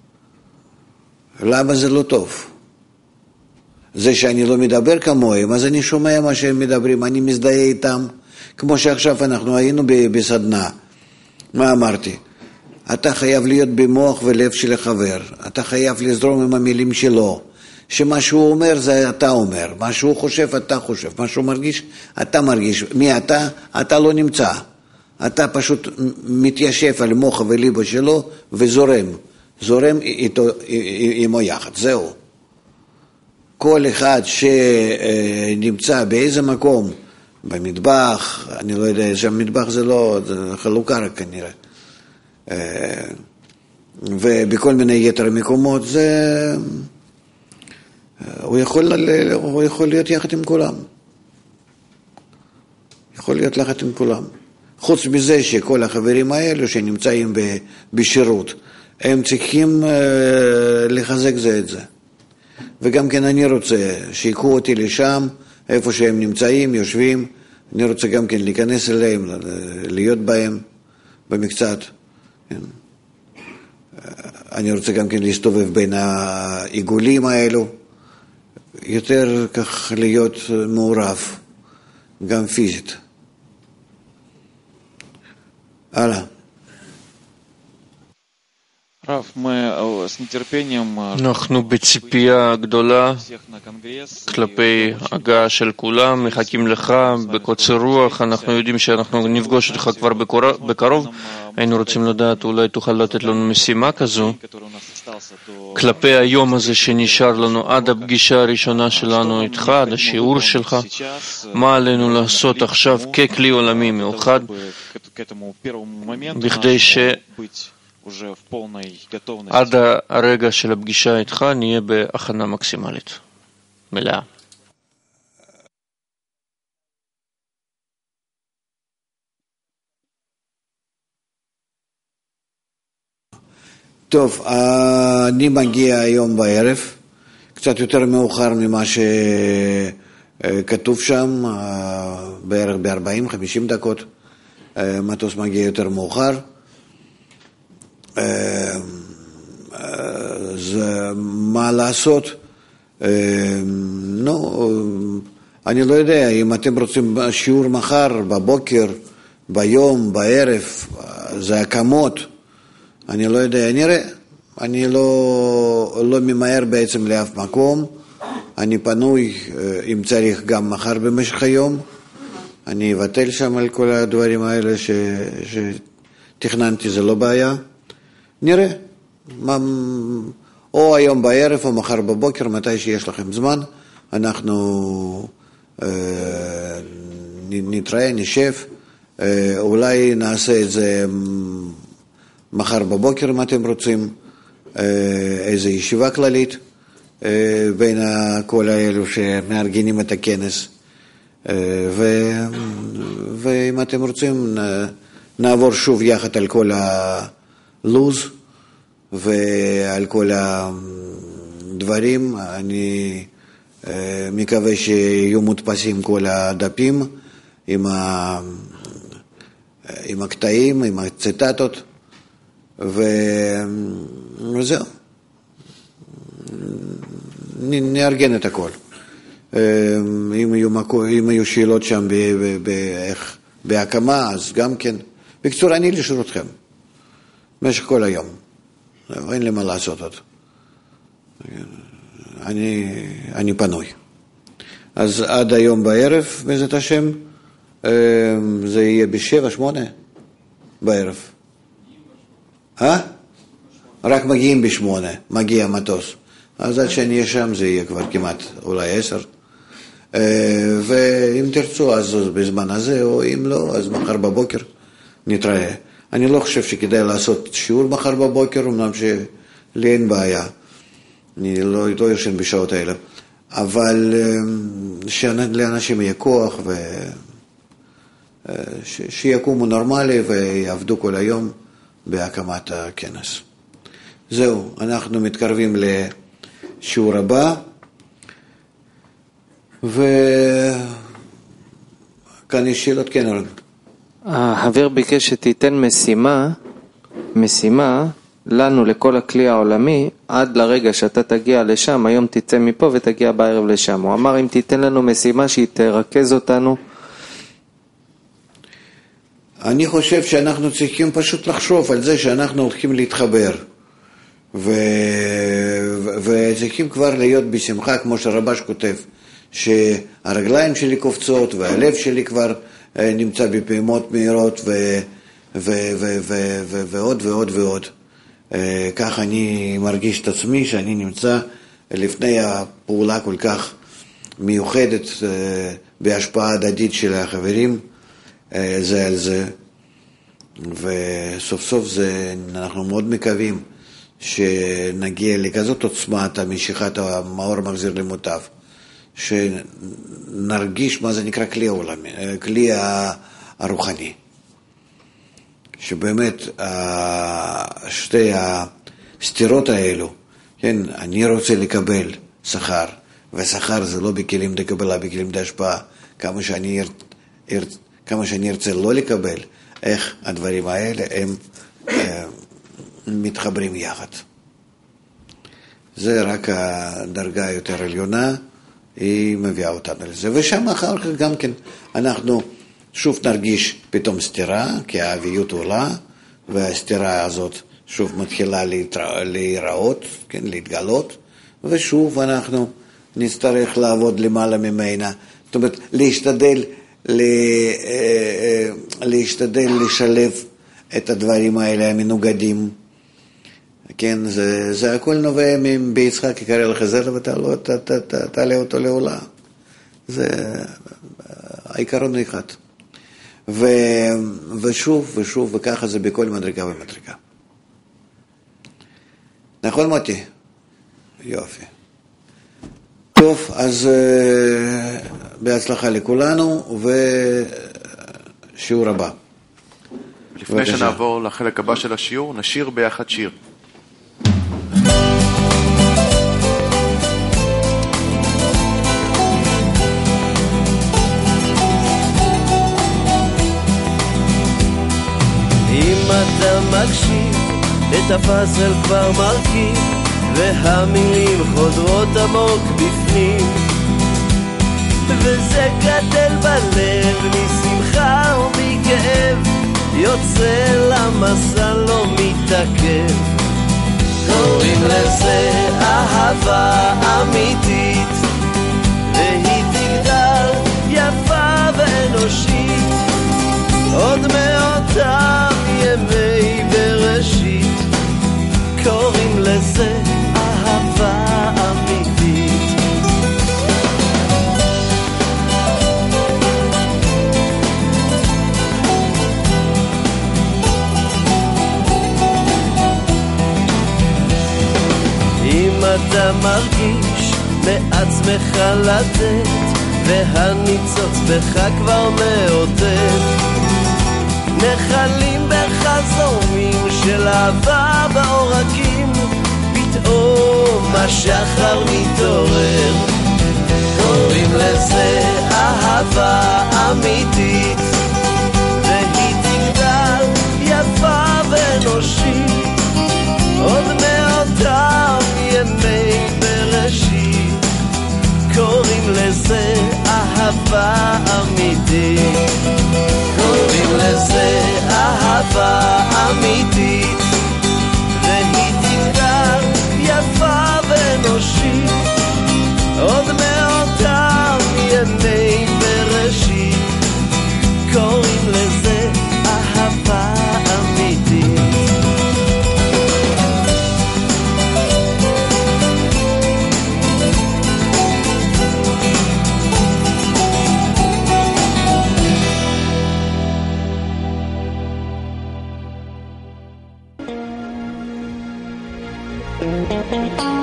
למה זה לא טוב? זה שאני לא מדבר כמוהם, אז אני שומע מה שהם מדברים, אני מזדהה איתם, כמו שעכשיו אנחנו היינו בסדנה. מה אמרתי? אתה חייב להיות במוח ולב של החבר, אתה חייב לזרום עם המילים שלו, שמה שהוא אומר זה אתה אומר, מה שהוא חושב אתה חושב, מה שהוא מרגיש אתה מרגיש. מי אתה? אתה לא נמצא, אתה פשוט מתיישב על מוח וליבו שלו וזורם, זורם איתו, עמו יחד, זהו. כל אחד שנמצא באיזה מקום, במטבח, אני לא יודע, שהמטבח זה לא, זה חלוקה רק כנראה, ובכל מיני יתר מקומות, זה, הוא יכול, הוא יכול להיות יחד עם כולם. יכול להיות יחד עם כולם. חוץ מזה שכל החברים האלו שנמצאים בשירות, הם צריכים לחזק זה את זה. וגם כן אני רוצה שיקחו אותי לשם, איפה שהם נמצאים, יושבים, אני רוצה גם כן להיכנס אליהם, להיות בהם במקצת. אני רוצה גם כן להסתובב בין העיגולים האלו, יותר כך להיות מעורב, גם פיזית. הלאה. אנחנו בציפייה גדולה כלפי הגעה של כולם, מחכים לך בקוצר רוח, אנחנו יודעים שאנחנו נפגוש אותך כבר בקרוב, היינו רוצים לדעת, אולי תוכל לתת לנו משימה כזו כלפי היום הזה שנשאר לנו עד הפגישה הראשונה שלנו איתך, עד השיעור שלך, מה עלינו לעשות עכשיו ככלי עולמי מאוחד בכדי ש עד הרגע של הפגישה איתך נהיה בהכנה מקסימלית, מלאה. טוב, אני מגיע היום בערב, קצת יותר מאוחר ממה שכתוב שם, בערך ב-ארבעים חמישים דקות, מטוס מגיע יותר מאוחר. אז מה לעשות? נו, אני לא יודע, אם אתם רוצים שיעור מחר, בבוקר, ביום, בערב, זה הקמות, אני לא יודע, נראה. אני לא, לא ממהר בעצם לאף מקום, אני פנוי, אם צריך גם מחר במשך היום, אני אבטל שם על כל הדברים האלה ש, שתכננתי, זה לא בעיה. נראה, מה, או היום בערב או מחר בבוקר, מתי שיש לכם זמן, אנחנו אה, נתראה, נשב, אה, אולי נעשה את זה מחר בבוקר אם אתם רוצים, איזו ישיבה כללית בין כל האלו שמארגנים את הכנס, ו... ואם אתם רוצים נעבור שוב יחד על כל הלוז ועל כל הדברים. אני מקווה שיהיו מודפסים כל הדפים עם, ה... עם הקטעים, עם הציטטות, וזהו, נארגן את הכל. אם יהיו, אם יהיו שאלות שם באיך, בהקמה, אז גם כן. בקצור, אני לשירותכם, במשך כל היום. אין לי מה לעשות עוד. אני, אני פנוי. אז עד היום בערב, בעזרת השם, זה יהיה בשבע, שמונה בערב. אה? רק מגיעים בשמונה, מגיע מטוס. אז עד שאני אהיה שם זה יהיה כבר כמעט אולי עשר. ואם תרצו אז בזמן הזה, או אם לא, אז מחר בבוקר נתראה. אני לא חושב שכדאי לעשות שיעור מחר בבוקר, אמנם שלי אין בעיה. אני לא, לא יושן בשעות האלה. אבל שלאנשים יהיה כוח, ושיקומו נורמלי ויעבדו כל היום בהקמת הכנס. זהו, אנחנו מתקרבים לשיעור הבא, וכאן יש שאלות, כן אורן. החבר ביקש שתיתן משימה, משימה לנו לכל הכלי העולמי, עד לרגע שאתה תגיע לשם, היום תצא מפה ותגיע בערב לשם. הוא אמר אם תיתן לנו משימה שהיא תרכז אותנו. אני חושב שאנחנו צריכים פשוט לחשוב על זה שאנחנו הולכים להתחבר, ו... וצריכים כבר להיות בשמחה, כמו שרבש כותב, שהרגליים שלי קופצות והלב שלי כבר נמצא בפעימות מהירות ו... ו... ו... ו... ו... ועוד ועוד ועוד. כך אני מרגיש את עצמי שאני נמצא לפני הפעולה כל כך מיוחדת בהשפעה הדדית של החברים זה על זה, וסוף סוף זה, אנחנו מאוד מקווים שנגיע לכזאת עוצמת המשיכת המאור מחזיר למוטב, שנרגיש מה זה נקרא כלי העולמי, כלי הרוחני, שבאמת שתי הסתירות האלו, כן, אני רוצה לקבל שכר, ושכר זה לא בכלים לקבלה, בכלים להשפעה, כמה שאני ארצה כמה שאני ארצה לא לקבל, איך הדברים האלה הם אה, מתחברים יחד. זה רק הדרגה יותר עליונה, היא מביאה אותנו לזה. ושם אחר כך גם כן אנחנו שוב נרגיש פתאום סתירה, כי האביות עולה, והסתירה הזאת שוב מתחילה להתרא, להיראות, כן, להתגלות, ושוב אנחנו נצטרך לעבוד למעלה ממנה. זאת אומרת, להשתדל להשתדל לשלב את הדברים האלה המנוגדים, כן, זה, זה הכל נובע ביצחק יקרא לך זרע ותעלה אותו לעולה, זה העיקרון אחד, ו, ושוב ושוב וככה זה בכל מדרגה ומדרגה. נכון מוטי? יופי. טוב, אז בהצלחה לכולנו, ושיעור הבא. לפני שנעבור לחלק הבא של השיעור, נשיר ביחד שיר. אם אתה מקשיב, את הפאזל כבר מרכיב, והמילים חודרות עמוק בפנים, וזה גדל בלב משמחה ומכאב, יוצא למסע לא מתעכב. קוראים לזה אהבה אמיתית, והיא תגדל יפה ואנושית עוד מאותם ימי בראשית. קוראים לזה אהבה אמיתית. אם אתה מרגיש מעצמך לתת והניצוץ בך כבר מאותת, נחלים בחזומים של אהבה בעורקים, פתאום השחר מתעורר. קוראים לזה אהבה אמיתית, והיא תגדל יפה ואנושית עוד מאותם ימי בראשית. קוראים לזה אהבה אמיתית. קוראים לזה אהבה אמיתית, והיא תגדל יפה ואנושית עוד מאותם ימי בראשית. קוראים לזה אהבה אמיתית. Thank you.